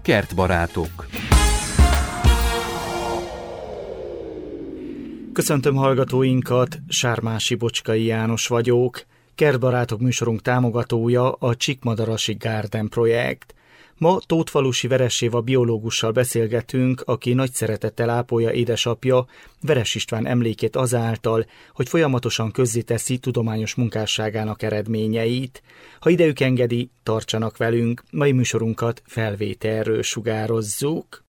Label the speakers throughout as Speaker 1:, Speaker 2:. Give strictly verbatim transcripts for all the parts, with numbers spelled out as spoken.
Speaker 1: Kertbarátok.
Speaker 2: Köszöntöm hallgatóinkat, Sármási Bocskai János vagyok. Kertbarátok műsorunk támogatója a Csíkmadarasi Garden projekt. Ma Tótfalusi Veres Éva biológussal beszélgetünk, aki nagy szeretettel ápolja édesapja Veres István emlékét azáltal, hogy folyamatosan közzéteszi tudományos munkásságának eredményeit. Ha idejük engedi, tartsanak velünk, mai műsorunkat felvételről sugározzuk.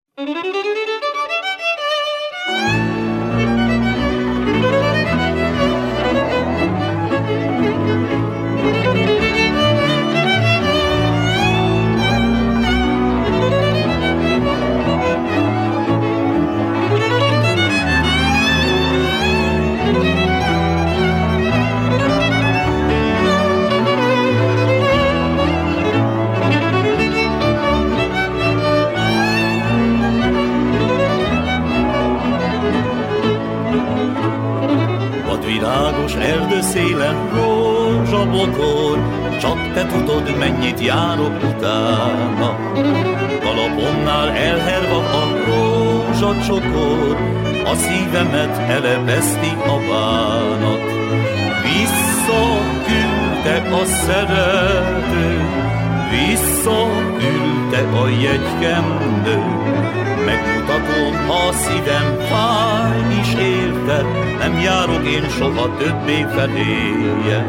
Speaker 3: Virágos erdőszélen rózsabokor, csak te tudod, mennyit járok utána. Kalapomnál elherva a rózsacsokor, a szívemet elepeszti a bánat. Visszaküldte a szerető, visszaküldte a jegykendő. Megmutatom, ha a szívem fáj is érte, nem járok én soha többé feléje.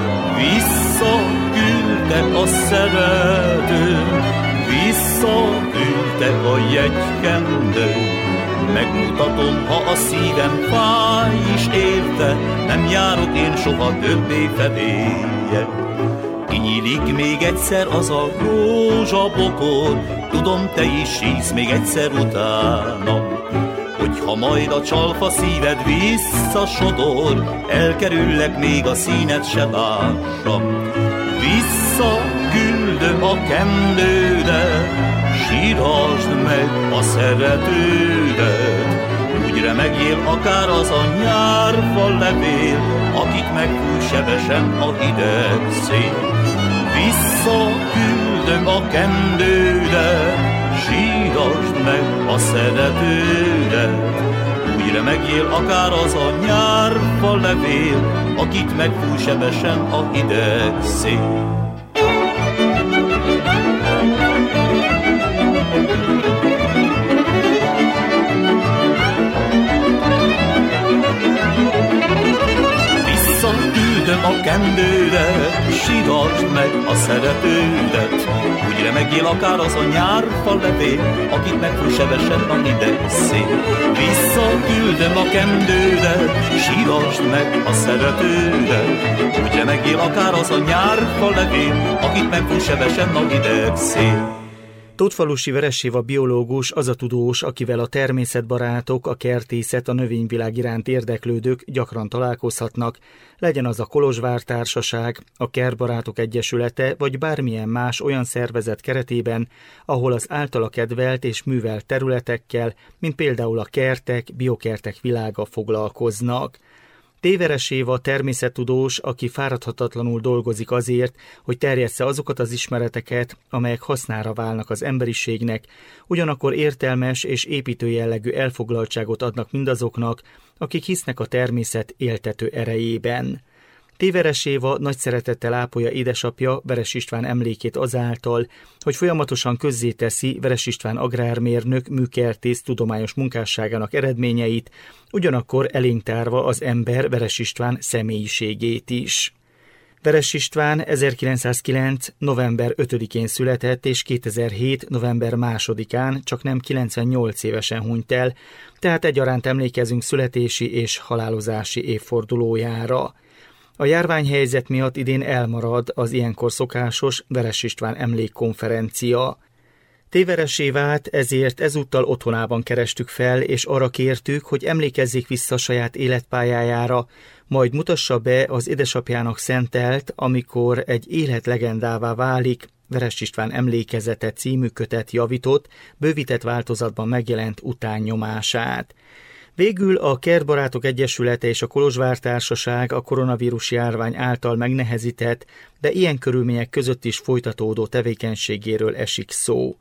Speaker 3: Visszaküldte a szerető, visszaküldte a jegykendő. Megmutatom, ha a szívem fáj is érte, nem járok én soha többé feléje. Kinyílik még egyszer az a rózsabokor, tudom, te is sísz még egyszer utána. Hogyha majd a csalfa szíved visszasodor, elkerüllek, még a színed se lássam. Visszaküldöm a kendődet, sírasd meg a szeretődet. Úgy remegjél akár az a nyárfa levél, akit megfúj sebesen a hideg szél. Visszaküldöm a kendődet, sírasd meg a szeretődet. Úgy remegjél akár az a nyárfa levél, akit megfúj sebesen a hideg szél. Visszaküldöm a kendődet, sírasd meg a szeretődet. Úgy remegél akár az a nyárfa levél, akit megfúj sebesen a hideg szél. Visszaküldöm a kendődet, sírasd meg a szeretődet. Úgy remegél akár az a nyárfa levél, akit megfúj sebesen a hideg szél.
Speaker 2: Tótfalusi Veres Éva biológus az a tudós, akivel a természetbarátok, a kertészet, a növényvilág iránt érdeklődők gyakran találkozhatnak, legyen az a Kolozsvár Társaság, a Kertbarátok Egyesülete, vagy bármilyen más olyan szervezet keretében, ahol az általa kedvelt és művelt területekkel, mint például a kertek, biokertek világa foglalkoznak. Veres Éva természettudós, aki fáradhatatlanul dolgozik azért, hogy terjessze azokat az ismereteket, amelyek hasznára válnak az emberiségnek, ugyanakkor értelmes és építő jellegű elfoglaltságot adnak mindazoknak, akik hisznek a természet éltető erejében. Veres Éva nagy szeretettel ápolja édesapja Veres István emlékét azáltal, hogy folyamatosan közzéteszi Veres István agrármérnök, műkertész tudományos munkásságának eredményeit, ugyanakkor elénk tárva az ember Veres István személyiségét is. Veres István ezerkilencszázkilenc. november ötödikén született, és kétezer-hét. november másodikán csaknem kilencvennyolc évesen hunyt el, tehát egyaránt emlékezünk születési és halálozási évfordulójára. A járványhelyzet miatt idén elmarad az ilyenkor szokásos Veres István emlékkonferencia. Veres Évát ezért ezúttal otthonában kerestük fel, és arra kértük, hogy emlékezzék vissza saját életpályájára, majd mutassa be az édesapjának szentelt, amikor egy életlegendává válik, Veres István emlékezete című kötet javított, bővített változatban megjelent utánnyomását. Végül a Kertbarátok Egyesülete és a Kolozsvár Társaság a koronavírus járvány által megnehezített, de ilyen körülmények között is folytatódó tevékenységéről esik szó.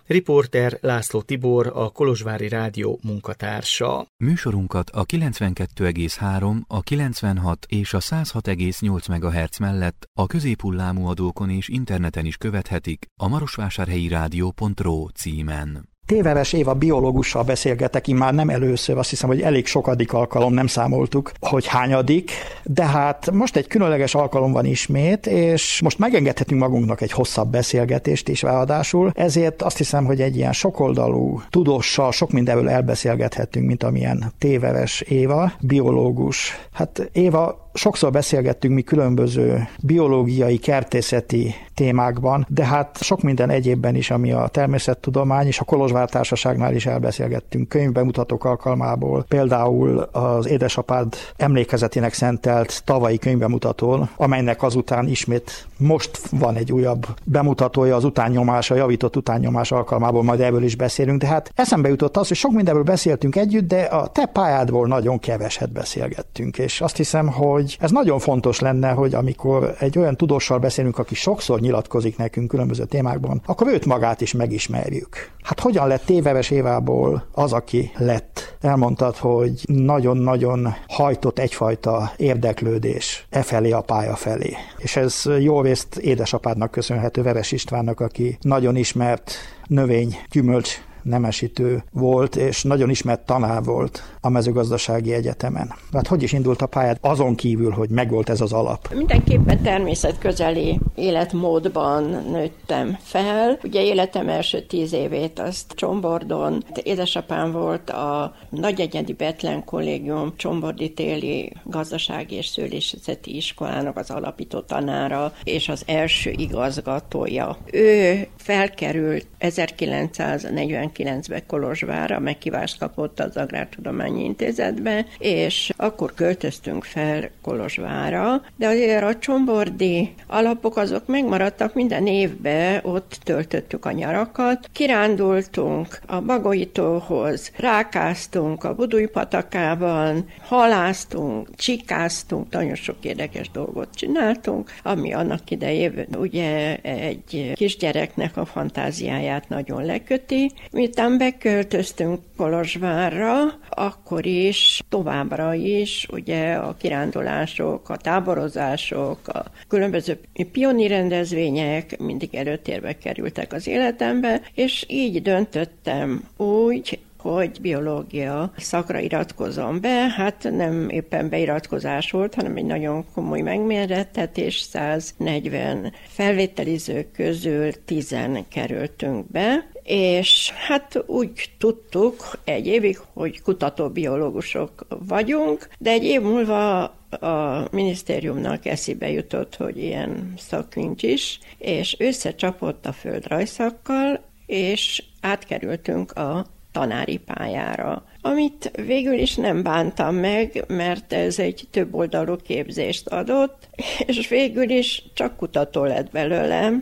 Speaker 2: Riporter László Tibor, a Kolozsvári Rádió munkatársa.
Speaker 1: Műsorunkat a kilencvenkettő egész három, a kilencvenhat és a száz hat egész nyolc megahertz mellett a középhullámú adókon és interneten is követhetik a marosvásárhelyi rádió pont ro címen.
Speaker 4: Téveres Éva biológussal beszélgetek, immár nem először, azt hiszem, hogy elég sokadik alkalom, nem számoltuk, hogy hányadik, de hát most egy különleges alkalom van ismét, és most megengedhetünk magunknak egy hosszabb beszélgetést is ráadásul, ezért azt hiszem, hogy egy ilyen sokoldalú tudóssal sok mindenről elbeszélgethetünk, mint amilyen Téveres Éva, biológus. Hát Éva, sokszor beszélgettünk mi különböző biológiai, kertészeti témákban, de hát sok minden egyébben is, ami a természettudomány, és a Kolozsvár Társaságnál is elbeszélgettünk könyvbemutatók alkalmából, például az édesapád emlékezetének szentelt tavalyi könyvbemutatón, amelynek azután ismét most van egy újabb bemutatója, az utánnyomás, a javított utánnyomás alkalmából, majd erről is beszélünk, de hát eszembe jutott az, hogy sok mindenről beszéltünk együtt, de a te pályádból nagyon keveset beszélgettünk, és azt hiszem, hogy ez nagyon fontos lenne, hogy amikor egy olyan tudóssal beszélünk, aki sokszor nyilatkozik nekünk különböző témákban, akkor őt magát is megismerjük. Hát hogyan lett Téveres Évából az, aki lett? Elmondtad, hogy nagyon-nagyon hajtott egyfajta érdeklődés e felé, a pálya felé. És ez jó részt édesapádnak köszönhető, Veres Istvánnak, aki nagyon ismert növény, gyümölcs nemesítő volt, és nagyon ismert tanár volt a mezőgazdasági egyetemen. Hát hogy is indult a pályád azon kívül, hogy megvolt ez az alap?
Speaker 5: Mindenképpen természetközeli életmódban nőttem fel. Ugye életem első tíz évét azt Csombordon. Édesapám volt a Nagyegyedi Bethlen Kollégium Csombordi téli gazdasági és szőlészeti iskolának az alapító tanára, és az első igazgatója. Ő felkerült ezerkilencszáznegyvenkilencben Kolozsvárra, meghívást kapott az Agrártudományi Intézetbe, és akkor költöztünk fel Kolozsvárra, de azért a csombordi alapok azok megmaradtak, minden évben ott töltöttük a nyarakat, kirándultunk a Bagolytóhoz, rákáztunk a Budújpatakában, halásztunk, csikáztunk, nagyon sok érdekes dolgot csináltunk, ami annak idején ugye egy kisgyereknek a fantáziáját nagyon leköti. Miután beköltöztünk Kolozsvárra, akkor is, továbbra is, ugye a kirándulások, a táborozások, a különböző pioni rendezvények mindig előtérbe kerültek az életembe, és így döntöttem úgy, hogy biológia szakra iratkozom be, hát nem éppen beiratkozás volt, hanem egy nagyon komoly megmérettetés, száznegyven felvételizők közül tízen kerültünk be, és hát úgy tudtuk egy évig, hogy kutatóbiológusok vagyunk, de egy év múlva a minisztériumnak eszébe jutott, hogy ilyen szak nincs is, és összecsapott a földrajzszakkal, és átkerültünk a tanári pályára, amit végül is nem bántam meg, mert ez egy több oldalú képzést adott, és végül is csak kutató lett belőlem,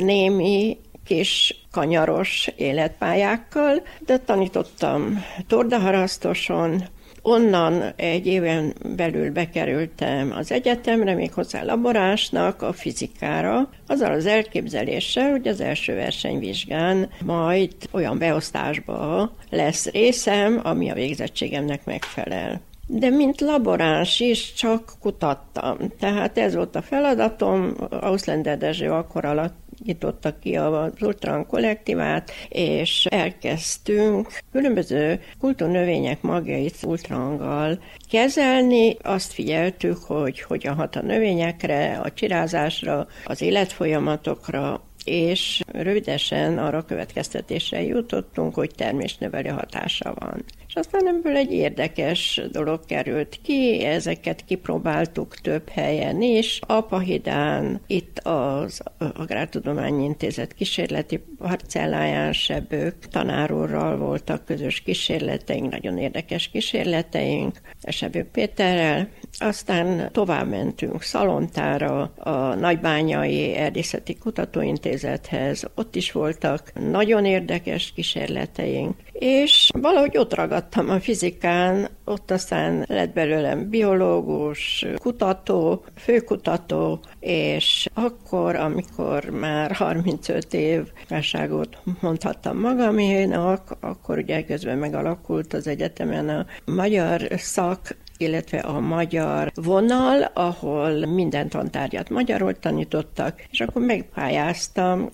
Speaker 5: némi kis kanyaros életpályákkal, de tanítottam tordaharasztoson, onnan egy éven belül bekerültem az egyetemre, méghozzá laboránsnak, a fizikára, azzal az elképzeléssel, hogy az első versenyvizsgán majd olyan beosztásba lesz részem, ami a végzettségemnek megfelel. De mint laboráns is csak kutattam. Tehát ez volt a feladatom, Auszlender Dezső akkor alakította ki az Ultran kollektívát, és elkezdtünk különböző kultúrnövények magjait ultranggal kezelni. Azt figyeltük, hogy hogyan hat a növényekre, a csirázásra, az életfolyamatokra, és rövidesen arra következtetésre jutottunk, hogy termésnövelő hatása van. És aztán ebből egy érdekes dolog került ki, ezeket kipróbáltuk több helyen is. Apahidán, itt az Agrártudományi Intézet kísérleti parcelláján Sebők tanárúrral voltak közös kísérleteink, nagyon érdekes kísérleteink, Sebők Péterrel, Aztán tovább mentünk Szalontára, a Nagybányai Erdészeti Kutatóintézethez, ott is voltak nagyon érdekes kísérleteink, és valahogy ott ragadtam a fizikán, ott aztán lett belőlem biológus, kutató, főkutató, és akkor, amikor már harmincöt év válságot mondhattam magaménak, akkor ugye közben megalakult az egyetemen a magyar szak, illetve a magyar vonal, ahol minden tantárgyat magyarul tanítottak, és akkor megpályáztam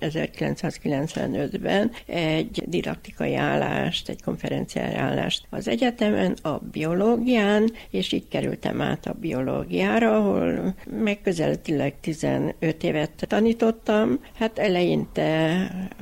Speaker 5: ezerkilencszázkilencvenötben egy didaktikai állást, egy konferenciári állást az egyetemen, a biológián, és így kerültem át a biológiára, ahol megközelítőleg tizenöt évet tanítottam. Hát eleinte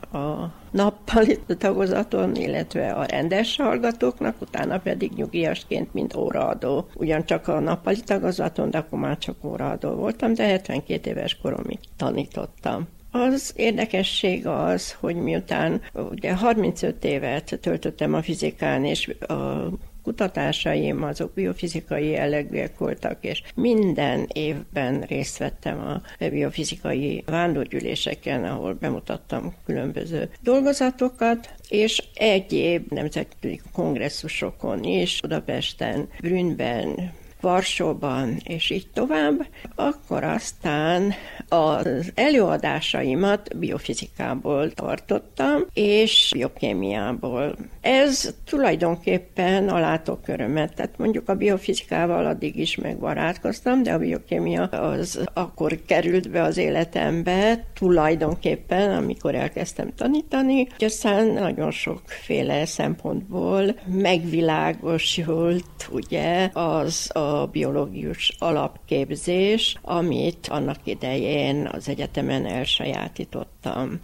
Speaker 5: a nappali tagozaton, illetve a rendes hallgatóknak, utána pedig nyugdíjasként, mint óraadó. Ugyancsak a nappali tagozaton, de akkor már csak óraadó voltam, de hetvenkét éves koromig tanítottam. Az érdekesség az, hogy miután ugye harmincöt évet töltöttem a fizikán, és a kutatásaim azok biofizikai jellegűek voltak, és minden évben részt vettem a biofizikai vándorgyűléseken, ahol bemutattam különböző dolgozatokat, és egyéb nemzetközi kongresszusokon is, Budapesten, Brünnben, Varsóban, és így tovább, akkor aztán az előadásaimat biofizikából tartottam, és biokémiából. Ez tulajdonképpen a látókörömet, tehát mondjuk a biofizikával addig is megbarátkoztam, de a biokémia az akkor került be az életembe, tulajdonképpen, amikor elkezdtem tanítani, és aztán nagyon sokféle szempontból megvilágosult, ugye, az a a biológius alapképzés, amit annak idején az egyetemen elsajátítottam.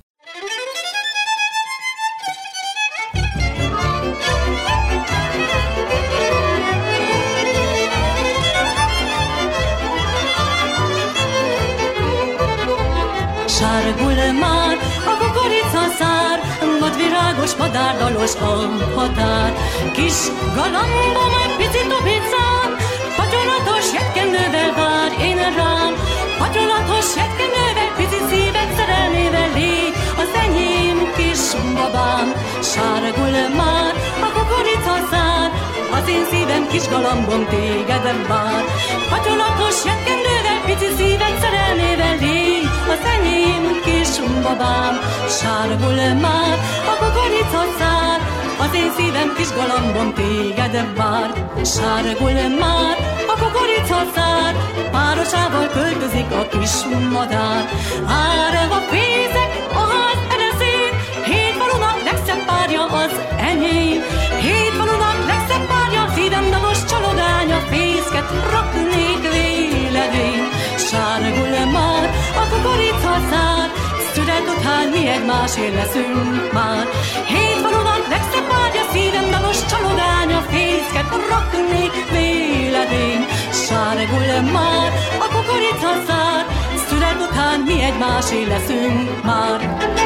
Speaker 6: Sárgul már a kukoricaszár, vadvirágos, madárdalos a határ. Kis galambom, egy picit tobicám, patyolatos jetkenővel vár én rám. Patyolatos jetkenővel, pici szíved szerelmével légy az enyém kis babám. Sárgul már a kukoricaszár, az én szívem kis galambom téged vár. Patyolatos jetkenővel, pici szíved szerelmével légy az enyém kis babám. Sárgul már a kukoricaszár, az én szívem kis galambom téged vár. Sárgul már a kukoricaszár, párosával költözik a kis madár. Árva fészek a ház ereszén, hét falunak legszebb párja az enyém. Hét falunak legszebb párja, szívem dalos csalogánya, fészket raknék véledén. Sárgul már a kukoricaszár, szület után mi egymásért leszünk már. Hét falunak legszebb párja, szívem dalos csalogánya, fészket raknék véledén. Sárgul már a kukoricaszár, szület után mi egymásért leszünk már.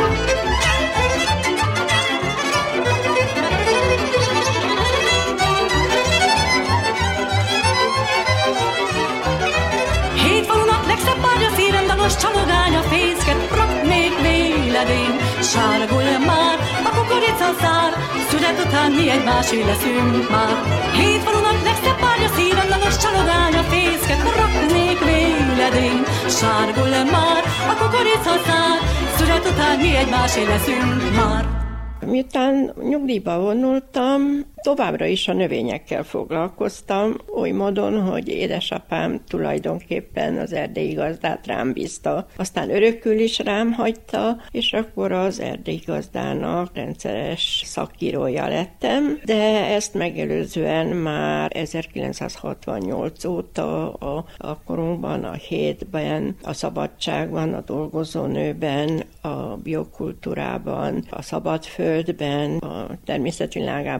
Speaker 6: Hét falunak legszebb párja, szívem dalos csalogánya, fészket raknék véledén. Sárgul már a kukoricaszár, szület után mi egymásé leszünk már. Hét falunak legszebb párja, szívem dalos csalogánya, fészket raknék véledén. Sárgul már a kukoricaszár, szület után mi egymásé leszünk már.
Speaker 5: Miután nyugdíjba vonultam, továbbra is a növényekkel foglalkoztam, oly módon, hogy édesapám tulajdonképpen az erdélyi gazdát rám bízta. Aztán örökül is rám hagyta, és akkor az erdélyi gazdának rendszeres szakírója lettem, de ezt megelőzően már ezerkilencszázhatvannyolc óta a, a korunkban, a hétben, a szabadságban, a dolgozónőben, a biokultúrában, a szabadföldben, a természetvilágában külön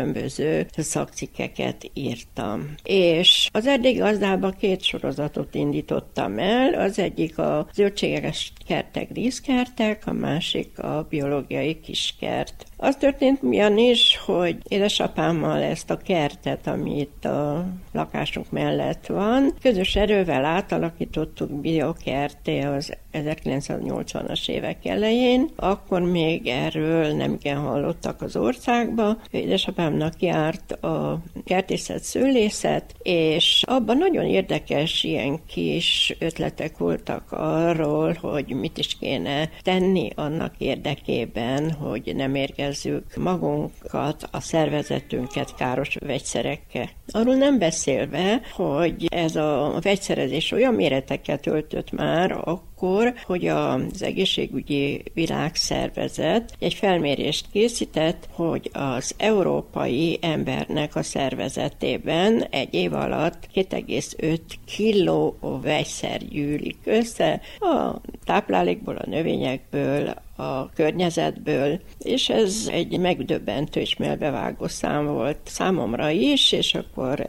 Speaker 5: különböző szakcikkeket írtam. És az erdélygazdában két sorozatot indítottam el, az egyik a zöldséges kertek, díszkertek, a másik a biológiai kiskert. Az történt ugyanis, hogy édesapámmal ezt a kertet, ami itt a lakásunk mellett van, közös erővel átalakítottuk biokerté az ezerkilencszáznyolcvanas évek elején. Akkor még erről nem igen hallottak az országba. Édesapámnak járt a kertészet, szőlészet, és abban nagyon érdekes ilyen kis ötletek voltak arról, hogy mit is kéne tenni annak érdekében, hogy nem érgezzük magunkat, a szervezetünket káros vegyszerekkel. Arról nem beszélve, hogy ez a vegyszerezés olyan méreteket öltött már akkor, hogy az egészségügyi világszervezet egy felmérést készített, hogy az európai embernek a szervezetében egy év alatt két egész öt kiló vegyszer gyűlik össze a táplálékból, a növényekből, a környezetből, és ez egy megdöbbentő és melbevágó szám volt számomra is, és akkor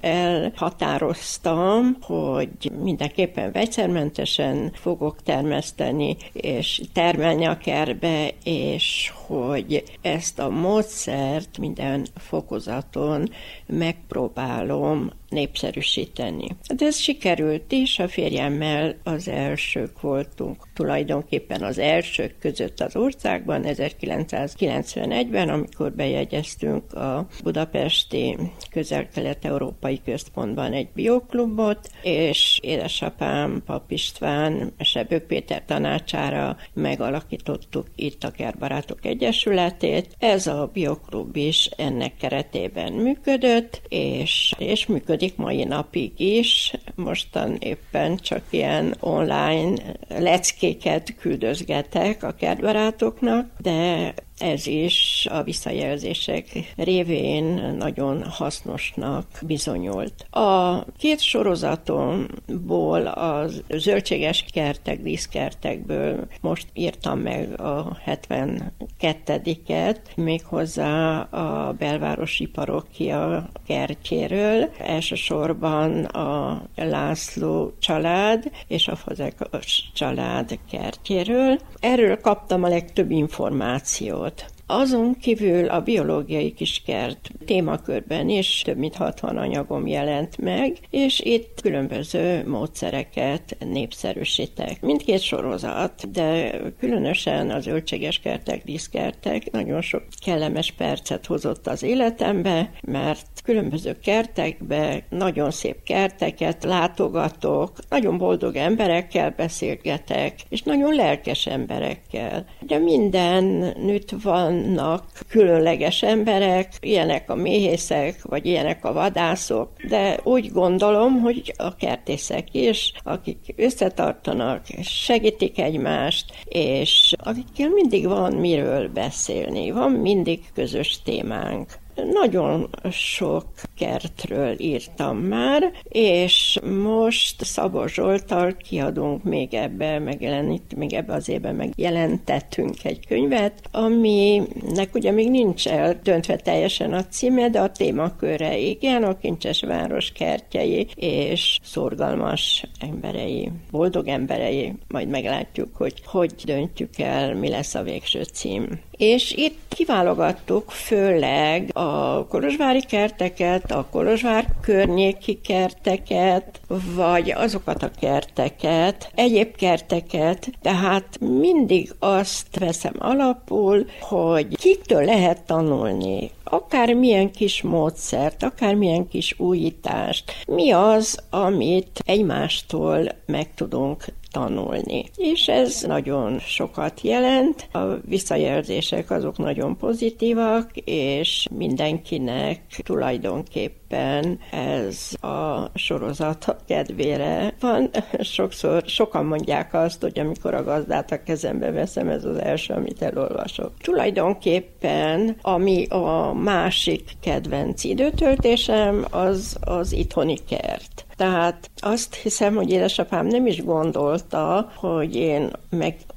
Speaker 5: elhatároztam, hogy mindenképpen vegyszermentesen fogok termeszteni, és termelni a kertbe, és hogy ezt a módszert minden fokozaton megpróbálom népszerűsíteni. De ez sikerült is, a férjemmel az elsők voltunk, tulajdonképpen az elsők között az országban, ezerkilencszázkilencvenegyben, amikor bejegyeztünk a budapesti Közel-Kelet-Európai Központban egy bioklubot, és édesapám, Pap István, Sebők Péter tanácsára megalakítottuk itt a Kertbarátok Egyesületét. Ez a bioklub is ennek keretében működött, és, és működik mai napig is. Mostan éppen csak ilyen online leckéket küldözgetek a kertbarátoknak, de ez is a visszajelzések révén nagyon hasznosnak bizonyult. A két sorozatomból a zöldséges kertek, díszkertekből most írtam meg a hetvenkettediket, méghozzá a belvárosi parókia kertjéről, elsősorban a László család és a Fazekas család kertjéről. Erről kaptam a legtöbb információt. Azon kívül a biológiai kiskert témakörben is több mint hatvan anyagom jelent meg, és itt különböző módszereket népszerűsítek. Mindkét sorozat, de különösen az zöldséges kertek, díszkertek nagyon sok kellemes percet hozott az életembe, mert különböző kertekbe, nagyon szép kerteket látogatok, nagyon boldog emberekkel beszélgetek, és nagyon lelkes emberekkel. De mindenütt vannak különleges emberek, ilyenek a méhészek, vagy ilyenek a vadászok, de úgy gondolom, hogy a kertészek is, akik összetartanak, segítik egymást, és akikkel mindig van miről beszélni, van mindig közös témánk. Nagyon sok kertről írtam már, és most Szabó Zsolttal kiadunk még ebbe, megjelenít, még ebbe az évben megjelentettünk egy könyvet, aminek ugye még nincs eldöntve teljesen a címe, de a témaköre igen, a kincses város kertjei és szorgalmas emberei, boldog emberei, majd meglátjuk, hogy hogy döntjük el, mi lesz a végső cím. És itt kiválogattuk főleg a kolozsvári kerteket, a Kolozsvár környéki kerteket, vagy azokat a kerteket, egyéb kerteket, tehát mindig azt veszem alapul, hogy kiktől lehet tanulni, akármilyen kis módszert, akármilyen kis újítást, mi az, amit egymástól meg tudunk tanulni. És ez nagyon sokat jelent. A visszajelzések azok nagyon pozitívak, és mindenkinek tulajdonképpen ez a sorozat a kedvére van. Sokszor sokan mondják azt, hogy amikor a gazdát a kezembe veszem, ez az első, amit elolvasok. Tulajdonképpen, ami a másik kedvenc időtöltésem, az az itthoni kert. Tehát azt hiszem, hogy édesapám nem is gondolta, hogy én meg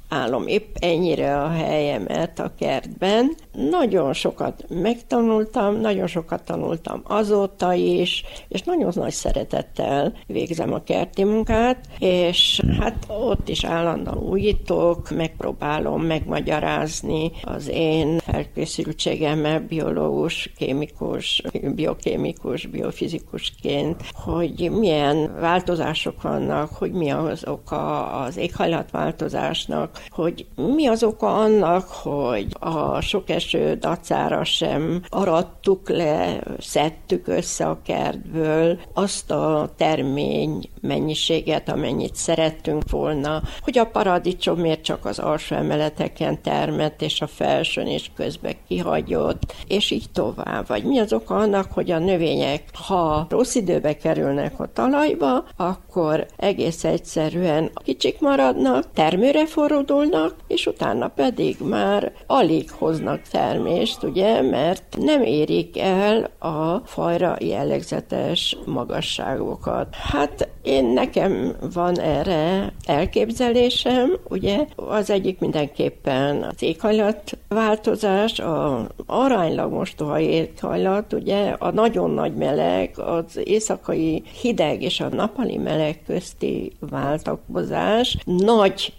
Speaker 5: állom épp ennyire a helyemet a kertben. Nagyon sokat megtanultam, nagyon sokat tanultam azóta is, és nagyon nagy szeretettel végzem a kerti munkát, és hát ott is állandóan újítok, megpróbálom megmagyarázni az én felkészültségemmel biológus, kémikus, biokémikus, biofizikusként, hogy milyen változások vannak, hogy mi az oka az éghajlatváltozásnak, hogy mi az oka annak, hogy a sok eső dacára sem arattuk le, szedtük össze a kertből azt a termény mennyiséget, amennyit szerettünk volna, hogy a paradicsom miért csak az alsó emeleteken termett, és a felsőn is közben kihagyott, és így tovább. Vagy mi az oka annak, hogy a növények, ha rossz időbe kerülnek a talajba, akkor egész egyszerűen kicsik maradnak, termőre forradulnak, és utána pedig már alig hoznak termést, ugye, mert nem érik el a fajra jellegzetes magasságokat. Hát én nekem van erre elképzelésem, ugye, az egyik mindenképpen az éghajlatváltozás, a aránylag mostoha éghajlat, ugye, a nagyon nagy meleg, az éjszakai hideg és a nappali meleg közti váltakozás, nagy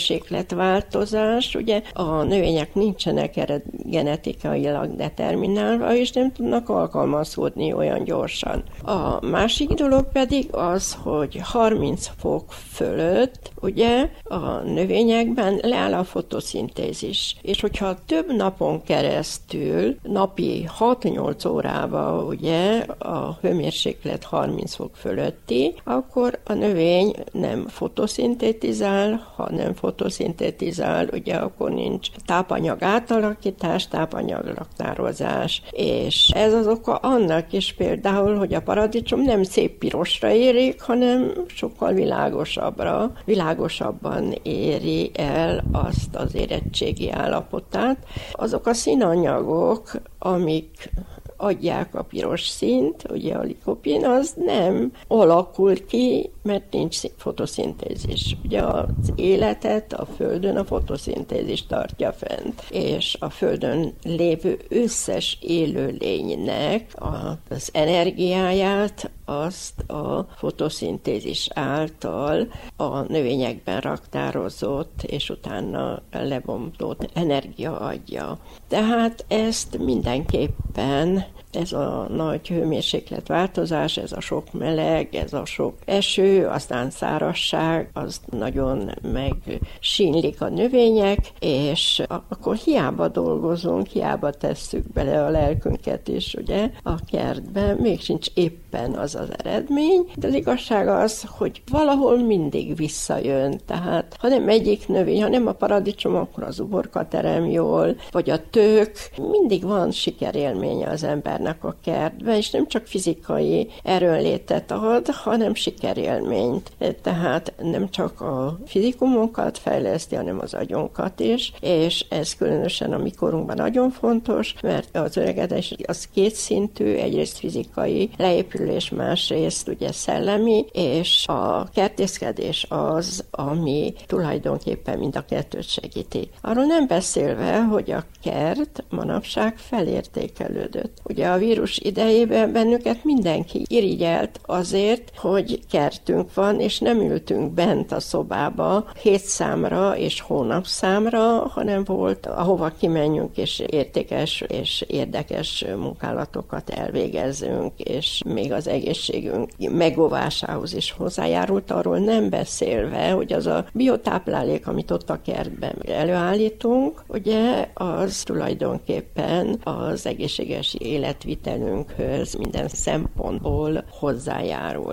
Speaker 5: hőmérsékletváltozás, ugye, a növények nincsenek erre genetikailag determinálva, és nem tudnak alkalmazkodni olyan gyorsan. A másik dolog pedig az, hogy harminc fok fölött, ugye, a növényekben leáll a fotoszintézis. És hogyha több napon keresztül, napi hat-nyolc órában, ugye, a hőmérséklet harminc fok fölötti, akkor a növény nem fotoszintetizál, ha nem fotoszintetizál, ugye, akkor nincs tápanyag átalakítás, tápanyag raktározás. És ez az oka annak is például, hogy a paradicsom nem szép pirosra érik, hanem sokkal világosabbra, világosabban éri el azt az érettségi állapotát. Azok a színanyagok, amik adják a piros színt, ugye a likopin, az nem alakul ki, mert nincs fotoszintézis. Ugye az életet a Földön a fotoszintézis tartja fent, és a Földön lévő összes élőlénynek az energiáját azt a fotoszintézis által a növényekben raktározott, és utána lebomlott energia adja. Tehát ezt mindenképpen ez a nagy hőmérsékletváltozás, ez a sok meleg, ez a sok eső, aztán szárazság, az nagyon megsínlik a növények, és akkor hiába dolgozunk, hiába tesszük bele a lelkünket is, ugye, a kertbe, még sincs éppen az az eredmény, de az igazság az, hogy valahol mindig visszajön, tehát ha nem egyik növény, ha nem a paradicsom, akkor az uborka terem jól, vagy a tök, mindig van sikerélménye az ember a kertben, és nem csak fizikai erőnlétet ad, hanem sikerélményt. Tehát nem csak a fizikumunkat fejleszti, hanem az agyunkat is, és ez különösen a mi korunkban nagyon fontos, mert az öregedés az kétszintű, egyrészt fizikai leépülés, másrészt ugye szellemi, és a kertészkedés az, ami tulajdonképpen mind a kettőt segíti. Arról nem beszélve, hogy a kert manapság felértékelődött. Ugye a vírus idejében bennünket mindenki irigyelt azért, hogy kertünk van, és nem ültünk bent a szobába hétszámra és hónapszámra, hanem volt, ahova kimenjünk, és értékes és érdekes munkálatokat elvégezzünk, és még az egészségünk megóvásához is hozzájárult, arról nem beszélve, hogy az a biotáplálék, amit ott a kertben előállítunk, ugye az tulajdonképpen az egészséges életvitelünkhöz minden szempontból hozzájárul.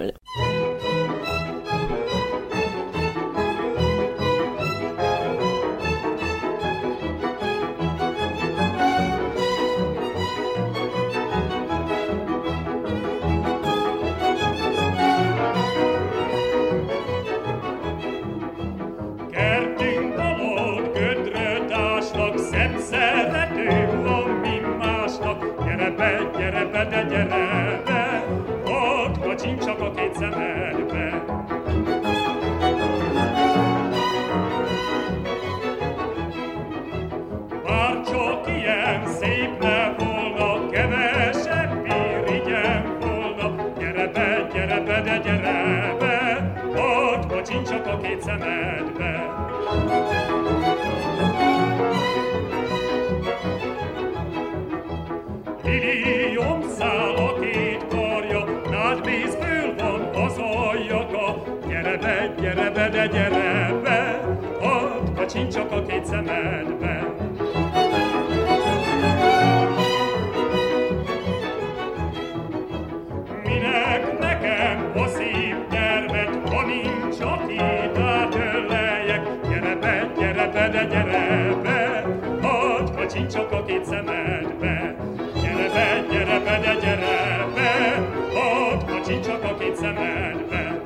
Speaker 7: Kertünk alatt gödröt ásnak, szebb szerető van mi másnak. Gyere be, gyere be, de gyere be, ott kacsincsak a két szemed. kacsint csak a két szemedbe. Lilium száll a két karja, nád mézből van az aljaka. Gyere be, gyere be, de gyere be, hadd kacsint csak a két szemedbe. Minek nekem a szép gyermek, ha nincs, aki átöleljek. Gyere be, gyere be, de gyere be, hadd kacsint csak a két szemedbe. Gyere be, gyere be, de gyere be, hadd kacsint csak a két szemedbe.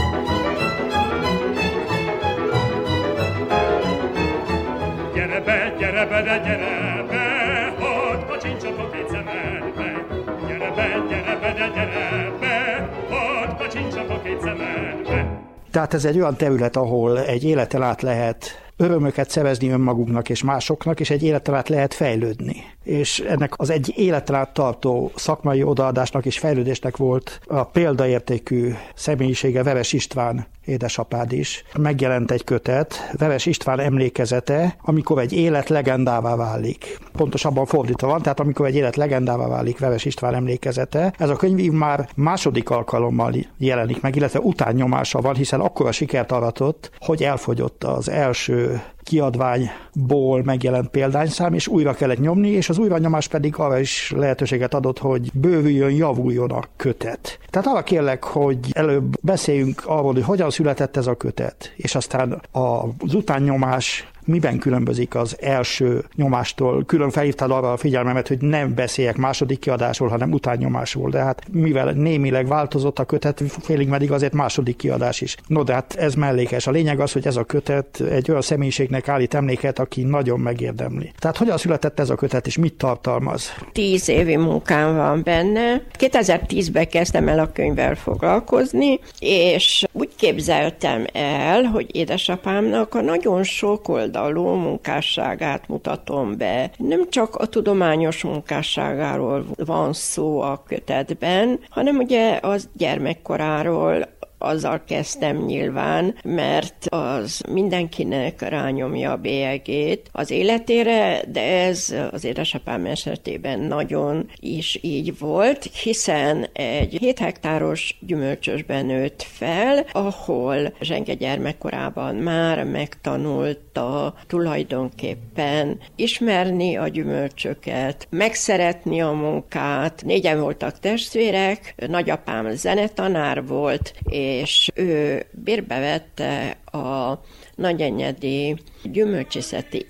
Speaker 7: Gyere be, gyere be, de gyere be, hadd kacsint csak a két szemedbe. Gyere be, gyere be, de gyere be, hadd kacsint csak a két szemedbe.
Speaker 4: Tehát ez egy olyan terület, ahol egy életen át lehet örömöket szerezni önmagunknak és másoknak, és egy életen át lehet fejlődni. És ennek az egy életen át tartó szakmai odaadásnak és fejlődésnek volt a példaértékű személyisége Veres István édesapád is. Megjelent egy kötet, Veres István emlékezete, amikor egy élet legendává válik. Pontosabban fordítva van, tehát amikor egy élet legendává válik, Veres István emlékezete. Ez a könyv már második alkalommal jelenik meg, illetve utányomása van, hiszen akkora sikert aratott, hogy elfogyott az első kiadványból megjelent példányszám, és újra kellett nyomni, és az újranyomás pedig arra is lehetőséget adott, hogy bővüljön, javuljon a kötet. Tehát arra kérlek, hogy előbb beszéljünk arról, hogy hogyan született ez a kötet, és aztán az utánnyomás miben különbözik az első nyomástól. Külön felhívtad arra a figyelmemet, hogy nem beszéljek második kiadásról, hanem utánnyomásról, de hát mivel némileg változott a kötet, félig meddig azért második kiadás is. No, de hát ez mellékes. A lényeg az, hogy ez a kötet egy olyan személyiségnek állít emléket, aki nagyon megérdemli. Tehát hogyan született ez a kötet, és mit tartalmaz?
Speaker 5: Tíz évi munkám van benne. kétezer-tízben kezdtem el a könyvvel foglalkozni, és úgy képzeltem el, hogy édesapámnak a nagyon sok oldal oldalú munkásságát mutatom be. Nem csak a tudományos munkásságáról van szó a kötetben, hanem ugye az gyermekkoráról. Azzal kezdtem nyilván, mert az mindenkinek rányomja a bélyegét az életére, de ez az édesapám esetében nagyon is így volt, hiszen egy hét hektáros gyümölcsösben nőtt fel, ahol zsenge gyermekkorában már megtanulta tulajdonképpen ismerni a gyümölcsöket, megszeretni a munkát. Négyen voltak testvérek, nagyapám zenetanár volt, és ő bérbe vette a nagyenyedi gyümölcsészeti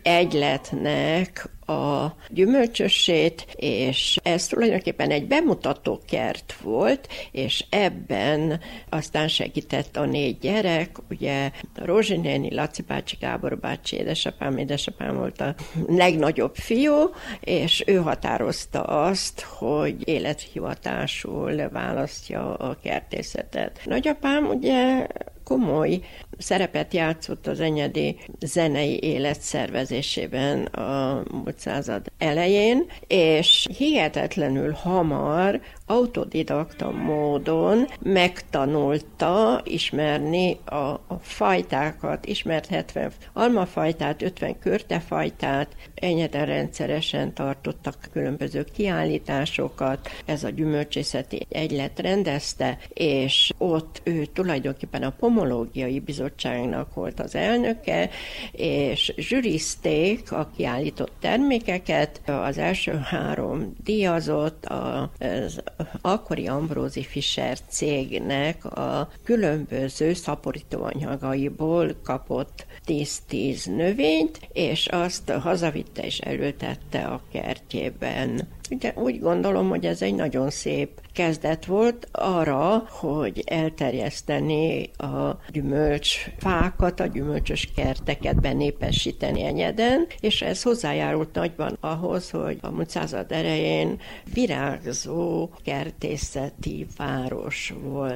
Speaker 5: egyletnek a gyümölcsösét, és ez tulajdonképpen egy bemutató kert volt, és ebben aztán segített a négy gyerek, ugye Rózsi néni, Laci bácsi, Gábor bácsi, édesapám, édesapám volt a legnagyobb fiú, és ő határozta azt, hogy élethivatásul választja a kertészetet. Nagyapám ugye komoly szerepet játszott az enyedi zenei élet szervezésében a múlt század elején, és hihetetlenül hamar, autodidakta módon megtanulta ismerni a, a fajtákat, ismert hetven almafajtát, ötven körtefajtát, Enyeden rendszeresen tartottak különböző kiállításokat, ez a gyümölcsészeti egylet rendezte, és ott ő tulajdonképpen a pomológiai bizottságnak volt az elnöke, és zsűrizték a kiállított termékeket, az első három díjazott az akkori Ambrózi Fischer cégnek a különböző szaporítóanyagaiból kapott tíz-tíz növényt, és azt hazavitte és elültette a kertjében. Ugye úgy gondolom, hogy ez egy nagyon szép kezdet volt arra, hogy elterjeszteni a gyümölcsfákat, a gyümölcsös kerteket benépesíteni Enyeden, és ez hozzájárult nagyban ahhoz, hogy a múlt század elején virágzó kertészeti város volt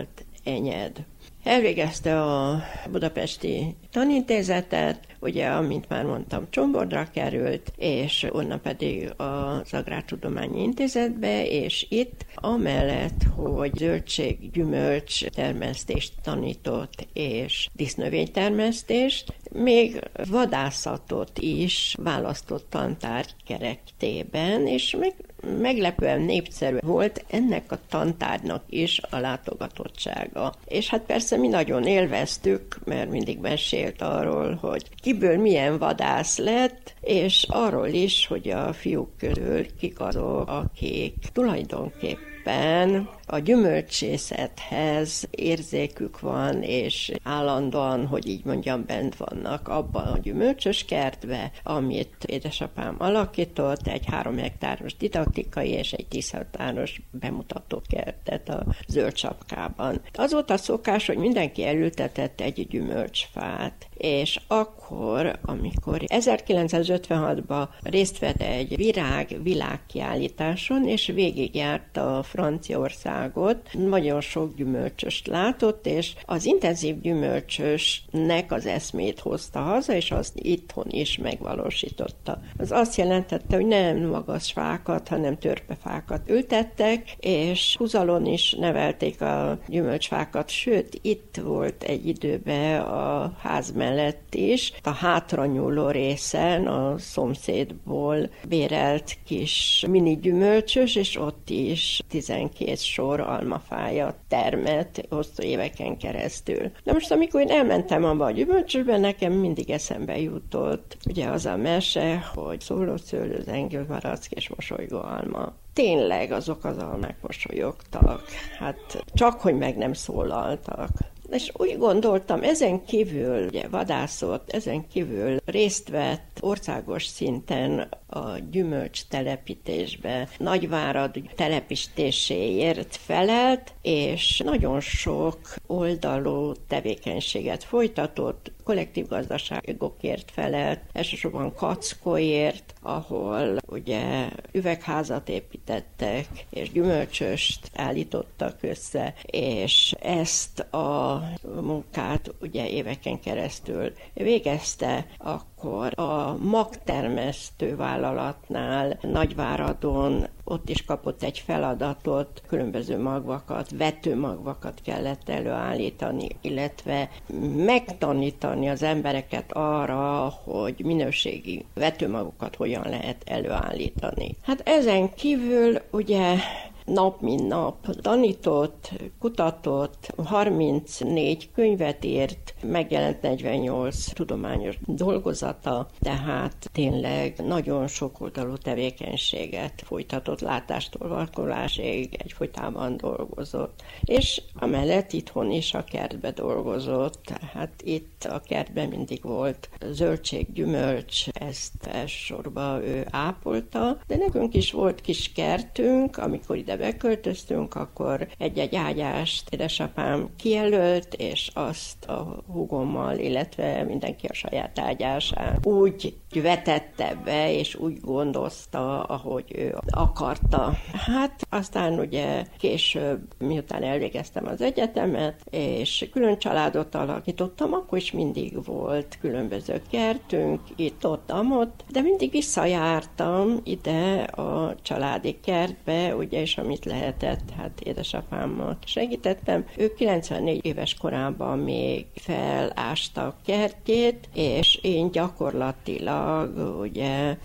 Speaker 5: Enyed. Elvégezte a budapesti tanintézetet, ugye, amint már mondtam, Csombordra került, és onnan pedig az Agrártudományi Intézetbe, és itt amellett, hogy zöldség, gyümölcs termesztést tanított, és disznövénytermesztést, még vadászatot is választott tantárgy keretében, és meg meglepően népszerű volt ennek a tantárgynak is a látogatottsága. És hát persze mi nagyon élveztük, mert mindig mesélt arról, hogy kiből milyen vadász lett, és arról is, hogy a fiúk közül kik azok, akik tulajdonképpen a gyümölcsészethez érzékük van, és állandóan, hogy így mondjam, bent vannak abban a gyümölcsös kertbe, amit édesapám alakított, egy három hektáros didaktikai és egy tíz hektáros bemutató kertet a zöld sapkában. Az volt a szokás, hogy mindenki elültetett egy gyümölcsfát, és akkor, amikor ezerkilencszázötvenhatban részt vett egy virág világkiállításon, és végigjárta Franciaországot, nagyon sok gyümölcsöst látott, és az intenzív gyümölcsösnek az eszmét hozta haza, és azt itthon is megvalósította. Az azt jelentette, hogy nem magas fákat, hanem törpefákat ültettek, és húzalon is nevelték a gyümölcsfákat, sőt, itt volt egy időben a ház mellett is, a hátranyúló részen a szomszédból bérelt kis mini gyümölcsös, és ott is tizenkét sor almafája termett hosszú éveken keresztül. De most, amikor én elmentem abba a gyümölcsösbe, nekem mindig eszembe jutott ugye az a mese, hogy szőlő, zengő, barack és mosolygó alma. Tényleg azok az almák mosolyogtak, hát csak, hogy meg nem szólaltak. És úgy gondoltam, ezen kívül ugye vadászott, ezen kívül részt vett országos szinten a gyümölcs telepítésbe, Nagyvárad telepítéséért felelt, és nagyon sok oldalú tevékenységet folytatott, kollektív gazdaságokért felelt, elsősorban Kackóért, ahol ugye üvegházat építettek, és gyümölcsöst állítottak össze, és ezt a munkát ugye éveken keresztül végezte, akkor a magtermesztő vállalatnál Nagyváradon ott is kapott egy feladatot, különböző magvakat, vetőmagvakat kellett előállítani, illetve megtanítani az embereket arra, hogy minőségi vetőmagokat hogyan lehet előállítani. Hát ezen kívül ugye nap mint nap tanított, kutatott, harmincnégy könyvet írt, megjelent negyvennyolc tudományos dolgozata, tehát tényleg nagyon sokoldalú tevékenységet folytatott, látástól vakkolásig egyfolytában dolgozott. És amellett itthon is a kertbe dolgozott, tehát itt a kertben mindig volt zöldség, gyümölcs, ezt elsősorban ő ápolta, de nekünk is volt kis kertünk, amikor ide beköltöztünk, akkor egy-egy ágyást édesapám kijelölt, és azt a húgommal, illetve mindenki a saját ágyásán úgy vetette be, és úgy gondozta, ahogy ő akarta. Hát aztán ugye később, miután elvégeztem az egyetemet, és külön családot alakítottam, akkor is mindig volt különböző kertünk, itt-ott, amott, de mindig visszajártam ide a családi kertbe, ugye, és amit lehetett, hát édesapámmal segítettem. Ő kilencvennégy éves korában még felásta a kertjét, és én gyakorlatilag ugye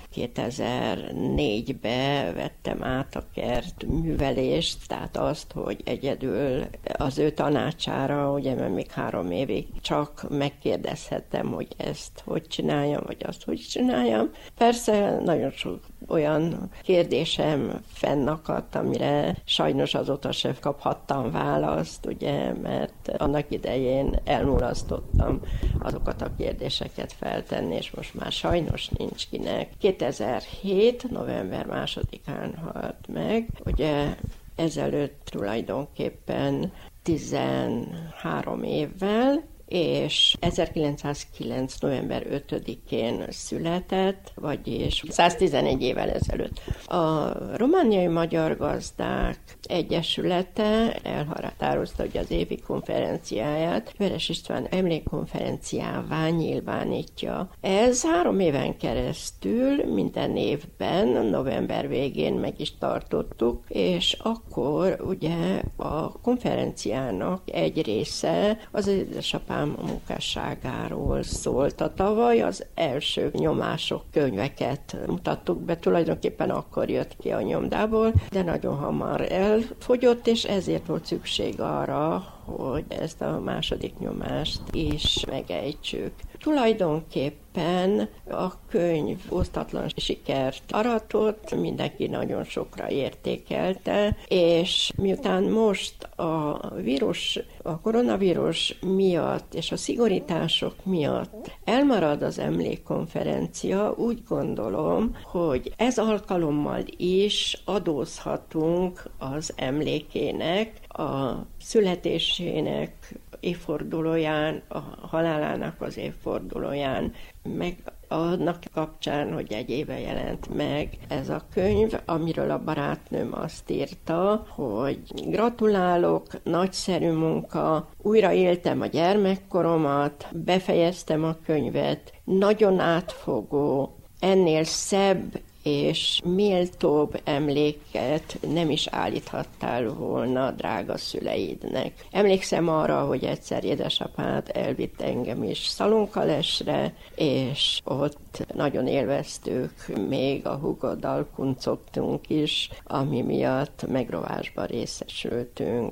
Speaker 5: kétezer-négyben vettem át a kert művelést, tehát azt, hogy egyedül az ő tanácsára, ugye, mert még három évig csak megkérdezhettem, hogy ezt hogy csináljam, vagy azt hogy csináljam. Persze nagyon sok olyan kérdésem fennakadt, amire sajnos azóta sem kaphattam választ, ugye, mert annak idején elmulasztottam azokat a kérdéseket feltenni, és most már sajnos nincs kinek. kétezer-hét. november másodikán halt meg, ugye ezelőtt tulajdonképpen tizenhárom évvel, és ezerkilencszázkilenc. november ötödikén született, vagyis száztizenegy évvel ezelőtt. A Romániai Magyar Gazdák Egyesülete elhatározta, hogy az évi konferenciáját Veres István emlékkonferenciává nyilvánítja. Ez három éven keresztül minden évben, november végén meg is tartottuk, és akkor ugye a konferenciának egy része az édesapám munkásságáról szólt. A tavaly az első nyomások, könyveket mutattuk be, tulajdonképpen akkor jött ki a nyomdából, de nagyon hamar elfogyott, és ezért volt szükség arra, hogy ezt a második nyomást is megejtsük. Tulajdonképpen a könyv osztatlan sikert aratott, mindenki nagyon sokra értékelte, és miután most a vírus, a koronavírus miatt és a szigorítások miatt elmarad az emlékkonferencia, úgy gondolom, hogy ez alkalommal is adózhatunk az emlékének, a születésének évfordulóján, a halálának az évfordulóján, meg annak kapcsán, hogy egy éve jelent meg ez a könyv, amiről a barátnőm azt írta, hogy gratulálok, nagyszerű munka, újra éltem a gyermekkoromat, befejeztem a könyvet, nagyon átfogó, ennél szebb és méltóbb emléket nem is állíthattál volna drága szüleidnek. Emlékszem arra, hogy egyszer édesapád elvitt engem is Szalonkalesre, és ott nagyon élveztük, még a húgoddal kuncogtunk is, ami miatt megrovásban részesültünk.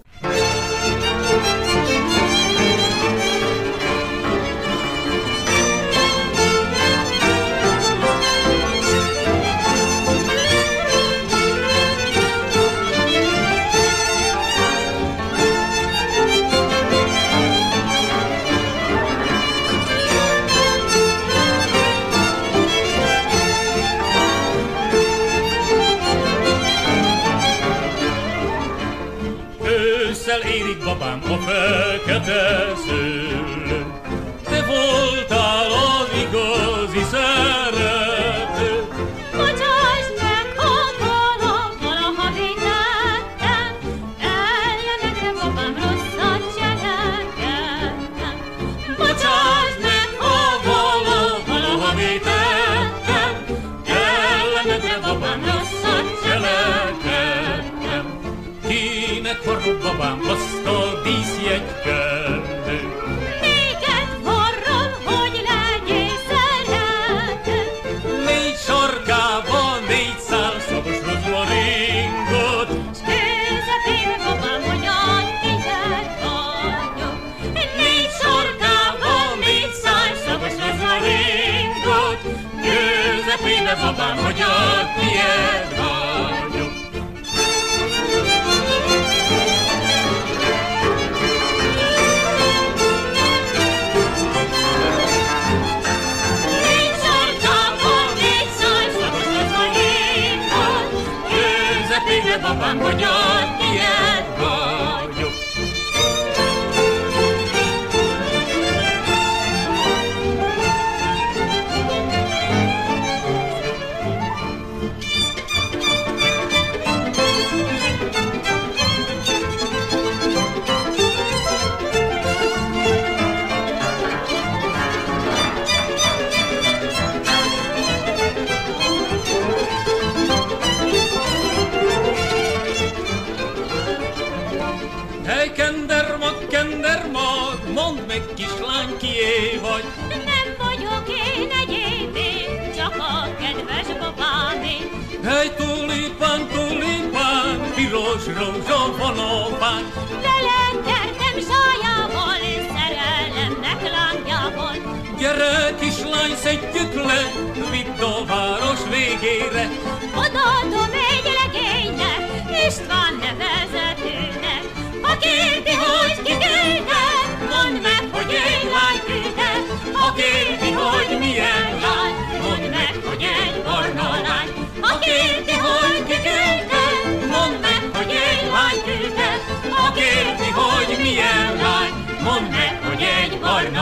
Speaker 7: Érik babám a fekete szőlő, te voltál az igazi szerető.
Speaker 6: Bocsáss meg, ha valaha vétettem, eljönek te babám, rosszat cselekedtem. Bocsáss meg, ha valaha vétettem, eljönek te babám, rosszat cselekedtem. Kinek varrok babám azt a díszjegykedő? Néked varrom, hogy legyél szerető.
Speaker 7: Négy sarkában négy szál szagos rozmaringot,
Speaker 6: S közepén babám, hogy a tiéd vagyok. Négy sarkában négy szál szagos rozmaringot,
Speaker 7: közepén babám, hogy a tiéd vagyok.
Speaker 6: Babám, hogy a tiéd vagyok.
Speaker 7: Kislány, kié vagy?
Speaker 6: Nem vagyok én egyébé, csak a kedves babámé.
Speaker 7: Hely, tulipán, tulipán, piros rózsa van a pán.
Speaker 6: Veled kertem sájával, szerelemnek lángjával.
Speaker 7: Gyere, kislány, szedjük le, vidd a város végére.
Speaker 6: Odaadom egy legénynek, István nevezetőnek. Ha kérdi, hogy ki küldte, mondd meg, hogy egy lány küldte. Ha kérdi, hogy milyen lány, mondd meg, hogy egy barna lány. Ha kérdi, hogy ki küldte, mondd meg, hogy egy lány küldte. Ha kérdi, hogy milyen lány, mondd meg, hogy egy barna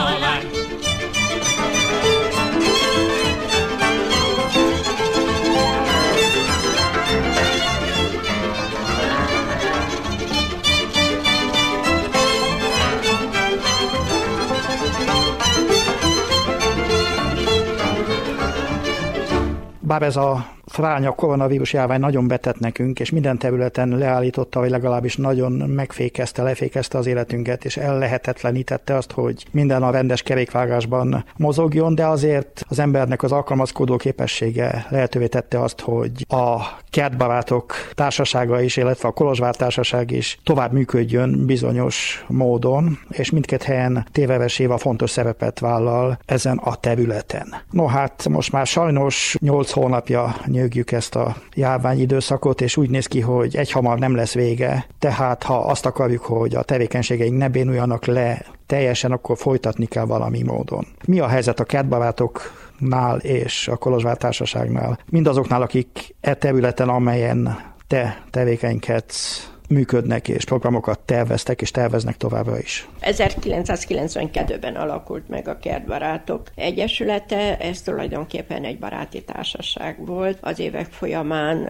Speaker 4: Bár ez a fránya koronavírus járvány nagyon betett nekünk, és minden területen leállította, vagy legalábbis nagyon megfékezte, lefékezte az életünket, és ellehetetlenítette azt, hogy minden a rendes kerékvágásban mozogjon, de azért az embernek az alkalmazkodó képessége lehetővé tette azt, hogy a kertbarátok társasága is, illetve a Kolozsvár társaság is tovább működjön bizonyos módon, és mindkét helyen Téveres Éva fontos szerepet vállal ezen a területen. No hát most már sajnos nyolc hónapja nyögjük ezt a járványidőszakot, és úgy néz ki, hogy egyhamar nem lesz vége, tehát ha azt akarjuk, hogy a tevékenységeink ne bénuljanak le teljesen, akkor folytatni kell valami módon. Mi a helyzet a kertbarátoknál és a Kolozsvár társaságnál? Mindazoknál, akik e területen, amelyen te tevékenykedsz, működnek és programokat terveztek és terveznek továbbra is.
Speaker 5: ezerkilencszázkilencvenkettőben alakult meg a Kertbarátok Egyesülete, ez tulajdonképpen egy baráti társaság volt. Az évek folyamán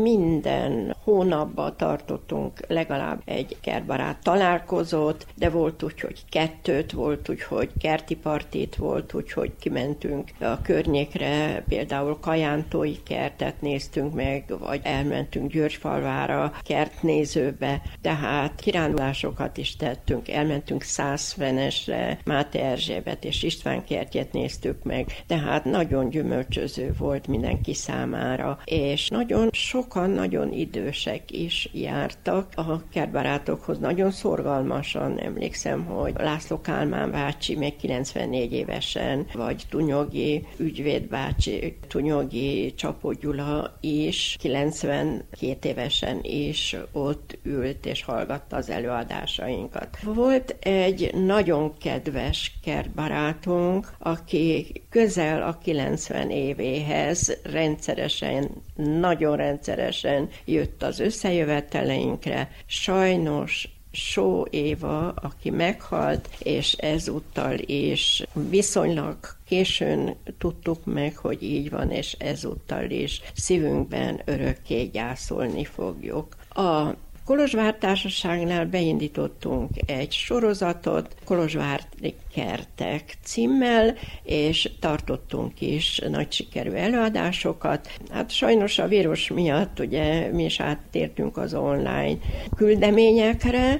Speaker 5: minden hónapban tartottunk legalább egy kertbarát találkozót, de volt úgy, hogy kettőt, volt úgy, hogy kerti partit, volt úgy, hogy kimentünk a környékre, például Kajántói kertet néztünk meg, vagy elmentünk Györgyfalvára kertnéző, tehát kirándulásokat is tettünk, elmentünk Szászfenesre, Máté Erzsébet és István kertjét néztük meg, tehát nagyon gyümölcsöző volt mindenki számára, és nagyon sokan, nagyon idősek is jártak a kertbarátokhoz, nagyon szorgalmasan. Emlékszem, hogy László Kálmán bácsi még kilencvennégy évesen, vagy Tunyogi ügyvéd bácsi, Tunyogi Csapó Gyula is kilencvenkét évesen is ott ült és hallgatta az előadásainkat. Volt egy nagyon kedves kertbarátunk, aki közel a kilencven évéhez rendszeresen, nagyon rendszeresen jött az összejöveteleinkre. Sajnos Só Éva, aki meghalt, és ezúttal is viszonylag későn tudtuk meg, hogy így van, és ezúttal is szívünkben örökké gyászolni fogjuk. A Kolozsvár Társaságnál beindítottunk egy sorozatot, Kolozsvári kertek címmel, és tartottunk is nagy sikerű előadásokat. Hát sajnos a vírus miatt ugye mi is áttértünk az online küldeményekre,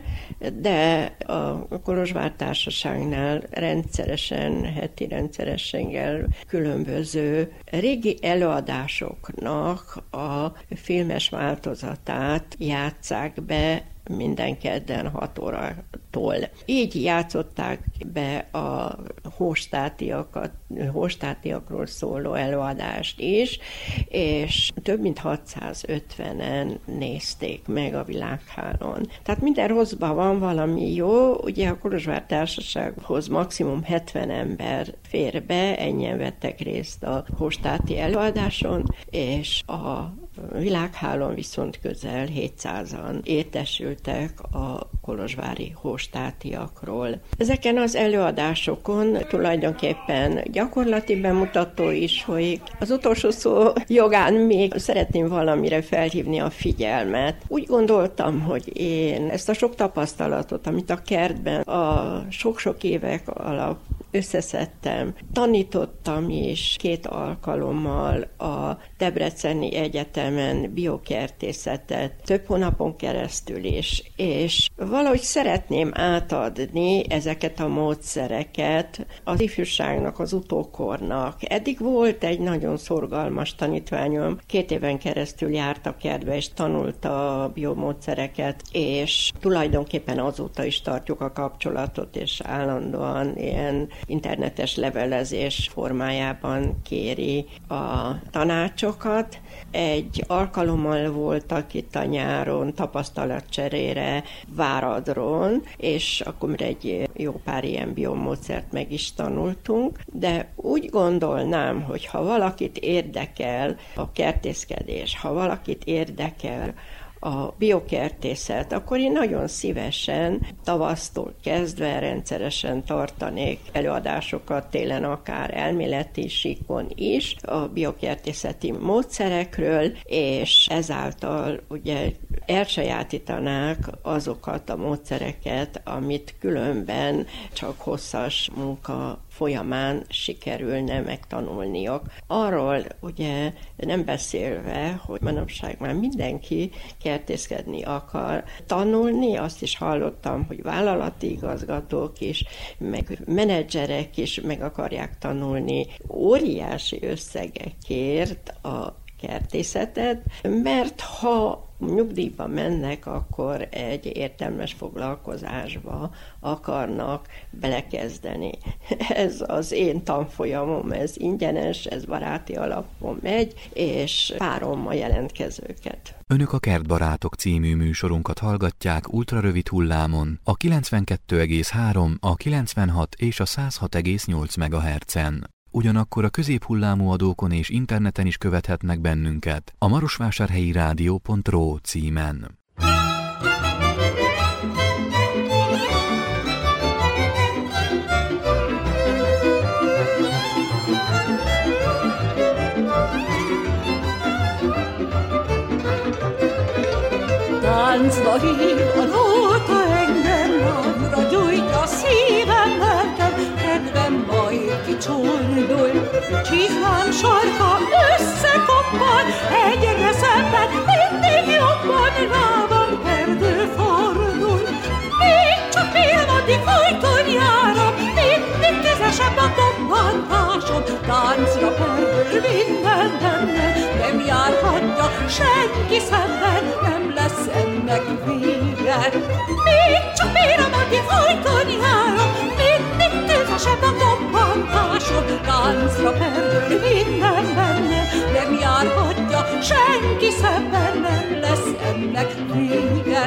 Speaker 5: de a Kolozsvár Társaságnál rendszeresen, heti rendszerességgel különböző régi előadásoknak a filmes változatát játsszák be minden kedden hat órától. Így játszották be a hóstátiakat, hóstátiakról szóló előadást is, és több mint hatszázötvenen nézték meg a világhálón. Tehát minden rosszban van valami jó, ugye a Kolozsvár Társasághoz maximum hetven ember fér be, ennyien vettek részt a hóstáti előadáson, és a világhálón viszont közel hétszázan értesültek a kolozsvári hóstátiakról. Ezeken az előadásokon tulajdonképpen gyakorlati bemutató is folyik. Az utolsó szó jogán még szeretném valamire felhívni a figyelmet. Úgy gondoltam, hogy én ezt a sok tapasztalatot, amit a kertben a sok-sok évek alatt összeszedtem, tanítottam is két alkalommal a Debreceni Egyetemen biokertészetet, több hónapon keresztül is, és valahogy szeretném átadni ezeket a módszereket az ifjúságnak, az utókornak. Eddig volt egy nagyon szorgalmas tanítványom, két éven keresztül járt a kertbe, és tanulta a biomódszereket, és tulajdonképpen azóta is tartjuk a kapcsolatot, és állandóan ilyen internetes levelezés formájában kéri a tanácsokat. Egy alkalommal voltak itt a nyáron tapasztalatcserére Váradron, és akkor egy jó pár ilyen biomódszert meg is tanultunk, de úgy gondolnám, hogy ha valakit érdekel a kertészkedés, ha valakit érdekel a biokertészet, akkor én nagyon szívesen tavasztól kezdve rendszeresen tartanék előadásokat, télen akár elméleti síkon is a biokertészeti módszerekről, és ezáltal ugye elsajátítanák azokat a módszereket, amit különben csak hosszas munka folyamán sikerülne megtanulniuk. Arról ugye nem beszélve, hogy manapság már mindenki kertészkedni akar. Tanulni, azt is hallottam, hogy vállalati igazgatók is, meg menedzserek is meg akarják tanulni óriási összegekért a kertészetet, mert ha nyugdíjba mennek, akkor egy értelmes foglalkozásba akarnak belekezdeni. Ez az én tanfolyamom, ez ingyenes, ez baráti alapon megy, és várom a jelentkezőket.
Speaker 1: Önök a Kertbarátok című műsorunkat hallgatják ultrarövid hullámon, a kilencvenkettő egész három, a kilencvenhat és a száz hat egész nyolc megahertzen. Ugyanakkor a középhullámú adókon és interneten is követhetnek bennünket a marosvásárhelyi rádió pont ro címen.
Speaker 8: Táncba hív a nóta engem, lányra gyújtja a szívem, lelkem, kedvem majd kicsordul. Csizmám sarka összekoppan, egyre szebben, mindig jobban, lábam perdő fordul. Még csak pillanatig folyton járom, mindig tüzesebb a dobbantásom. Táncra perdül minden benne, nem járhatja senki szemben, nem lesz ennek vége. Még csak pillanatig folyton járom, mindig tüzesebb a dobbantásom. Táncra perdül minden benne, nem járhatja senki szemben, nem lesz ennek vége.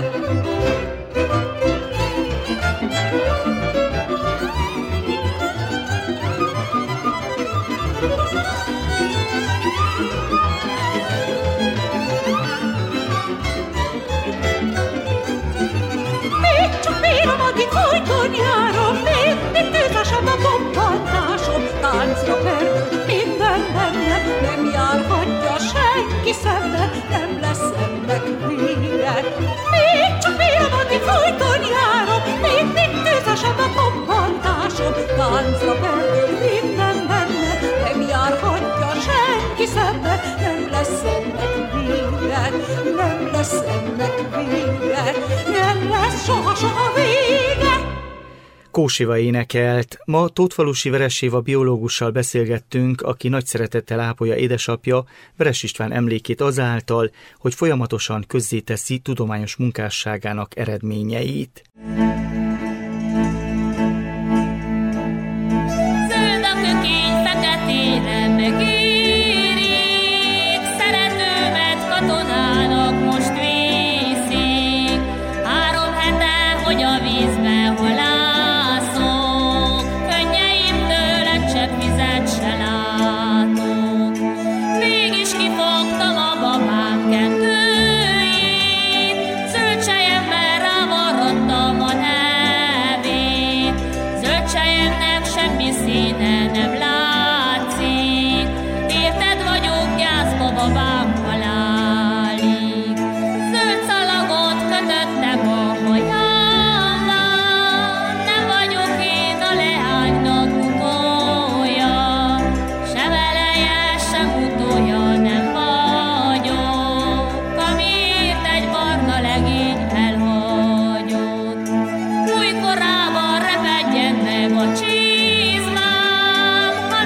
Speaker 8: Addig folyton járom, mindig tüzesebb a dobbantásom. Táncra perdül minden benne, nem járhatja senki szemben, nem lesz ennek vége. Még csak pillanatig folyton járom, mindig tüzesebb a dobbantásom. Táncra perdül minden benne, nem járhatja senki szemben, nem lesz ennek vége, nem lesz ennek vége, nem lesz soha-soha vége.
Speaker 2: Kósiva énekelt. Ma Tótfalusi Veres Éva biológussal beszélgettünk, aki nagy szeretettel ápolja édesapja Veres István emlékét azáltal, hogy folyamatosan közzéteszi tudományos munkásságának eredményeit.
Speaker 9: Zöld a kökény, feketére megérik, szeretőmet katonának most viszik. Három hete, hogy a vízbe halál,
Speaker 8: Új korában repedjen meg a csizmám,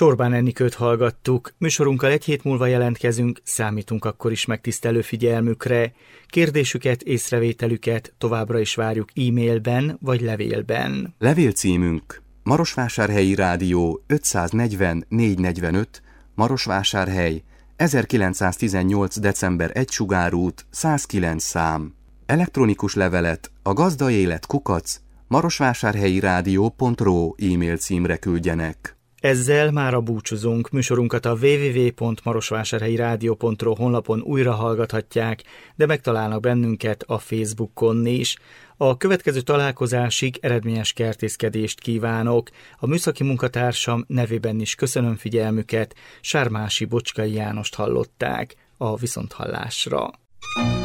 Speaker 2: Csorbán Enikőt hallgattuk. Műsorunkkal egy hét múlva jelentkezünk, számítunk akkor is megtisztelő figyelmükre. Kérdésüket, észrevételüket továbbra is várjuk e-mailben vagy levélben.
Speaker 1: Levélcímünk Marosvásárhelyi Rádió ötszáznegyven négyszáznegyvenöt, Marosvásárhely, ezerkilencszáztizennyolc. december egy Sugárút, százkilenc szám. Elektronikus levelet a gazdaélet kukac marosvásárhelyi rádió pont ro e-mail címre küldjenek.
Speaker 2: Ezzel mára búcsúzunk. Műsorunkat a double-u double-u double-u pont marosvásárhelyi rádió pont ro honlapon újra hallgathatják, de megtalálnak bennünket a Facebookon is. A következő találkozásig eredményes kertészkedést kívánok. A műszaki munkatársam nevében is köszönöm figyelmüket. Sármási Bocskai Jánost hallották. A viszonthallásra.